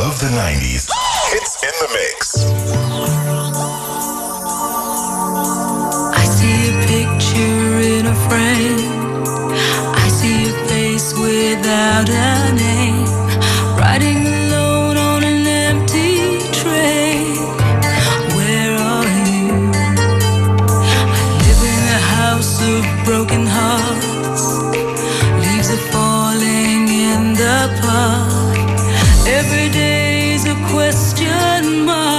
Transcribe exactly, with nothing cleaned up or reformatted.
of the nineties. Hits in the mix. I see a picture in a frame. I see a face without a name. Riding alone on an empty train. Where are you? I live in a house of broken hearts. Leaves are falling in the park. Every day's a question mark.